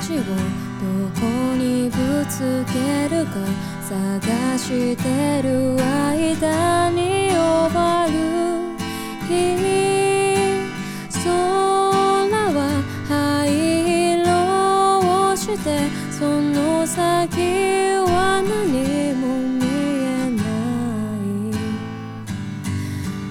道をどこにぶつけるか探してる間に終わる日、空は灰色をしてその先は何も見えない。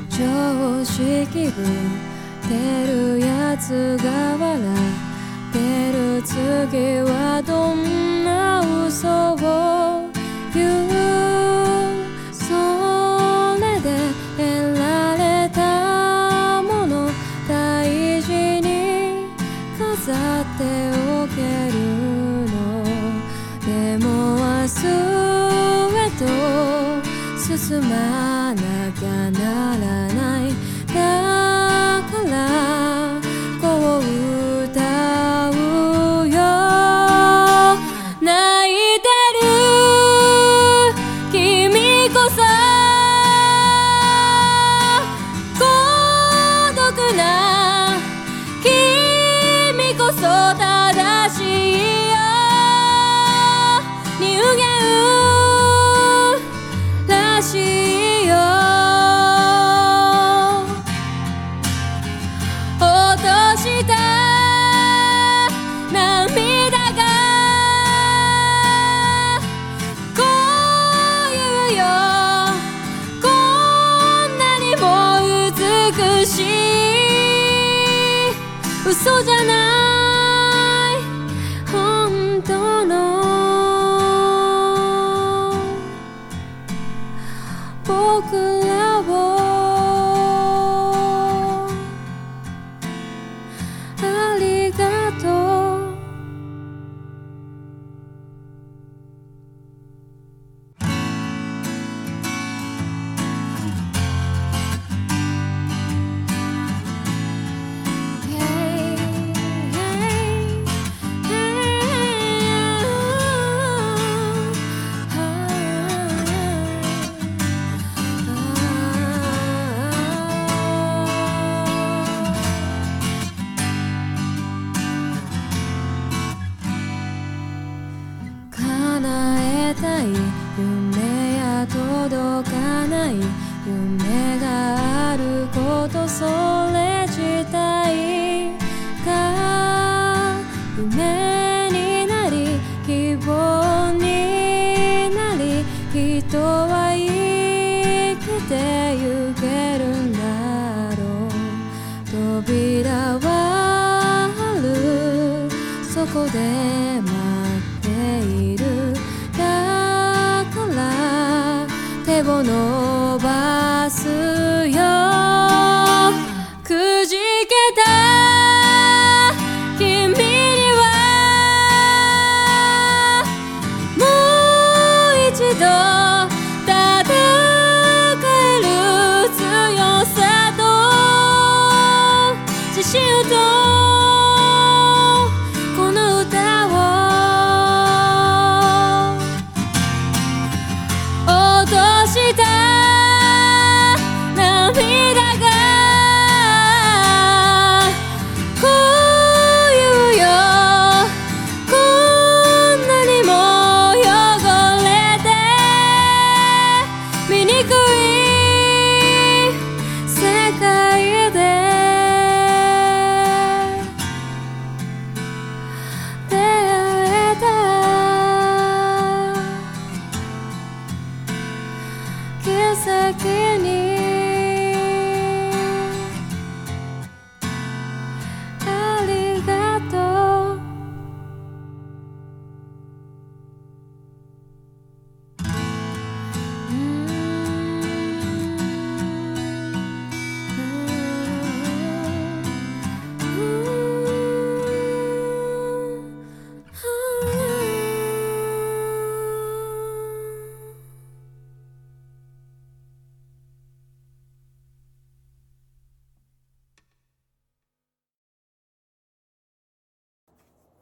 常識ぶってるやつが笑ってる、次はどんな嘘を言う。それで得られたもの大事に飾っておけるの。でも明日へと進まなきゃならない。だからこう歌うよ。泣いてる君こそ孤独な君こそ正しいよ。人間らしいよ。落とした涙がこういうよ。こんなにも美しい。嘘じゃない本当の僕らをありがとう。叶えたい夢や届かない夢があること、それ自体が夢になり希望になり、人は生きてゆけるんだろう。扉はある、そこで待っている。だから手を伸